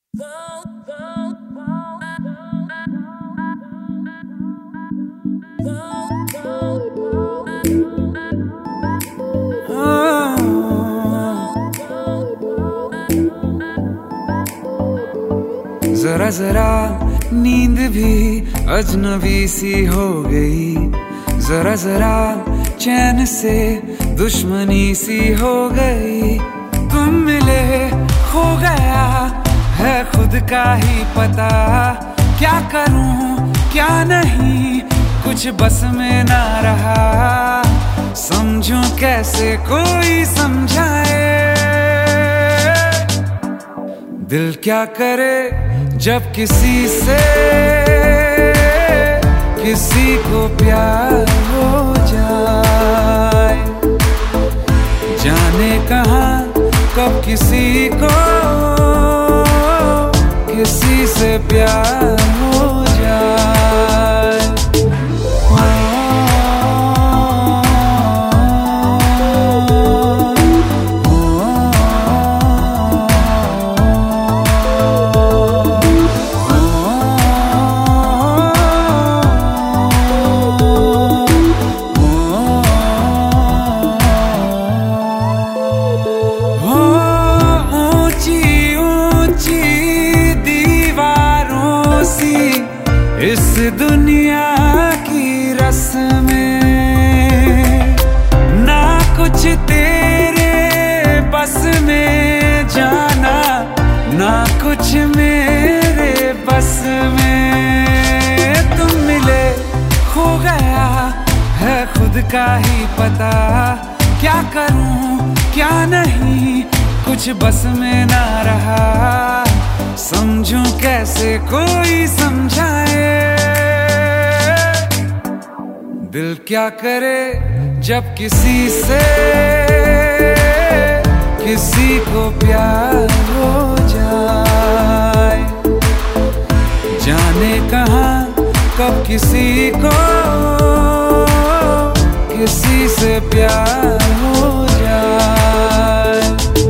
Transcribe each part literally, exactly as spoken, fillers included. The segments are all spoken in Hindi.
जरा जरा नींद भी अजनबी सी हो गई, जरा जरा चैन से दुश्मनी सी हो गई। तुम मिले हो गया है खुद का ही पता, क्या करूं क्या नहीं कुछ बस में ना रहा। समझूं कैसे कोई समझाए, दिल क्या करे जब किसी से किसी को प्यार हो जाए। जाने कहाँ कब किसी को किसी से प्यार हो जाए। इस दुनिया की रस्में ना कुछ तेरे बस में जाना, ना कुछ मेरे बस में। तुम मिले हो गया है खुद का ही पता, क्या करूं क्या नहीं कुछ बस में ना रहा। समझूं कैसे कोई समझाए, दिल क्या करे जब किसी से किसी को प्यार हो जाए। जाने कहाँ कब किसी को किसी से प्यार हो जाए।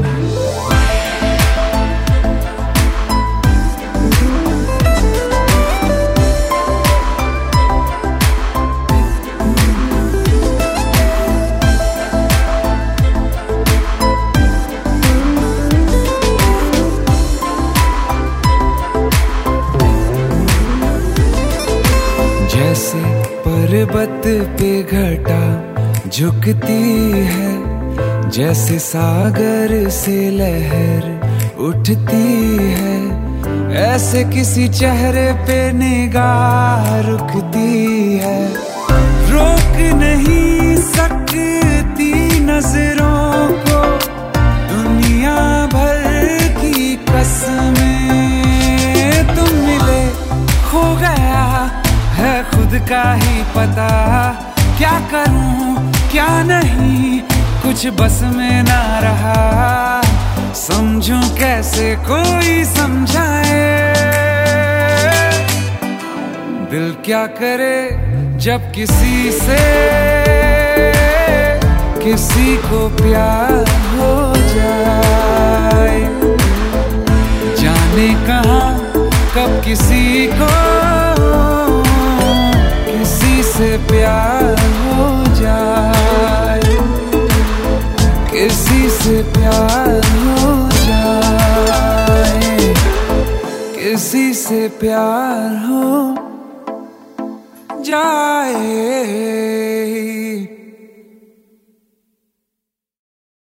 जैसे पर्वत पे घटा झुकती है, जैसे सागर से लहर उठती है, ऐसे किसी चेहरे पे निगाह रुकती है। रोक नहीं सकती नजरों को दुनिया भर की कसमें। तुम मिले हो गया है खुद का ही पता, क्या करूं क्या नहीं कुछ बस में ना रहा। समझूं कैसे कोई समझाए, दिल क्या करे जब किसी से किसी को प्यार हो जाए। जाने कहाँ कब किसी को किसी से प्यार हो जाए, किसी से प्यार हो जाए, किसी से प्यार हो जाए।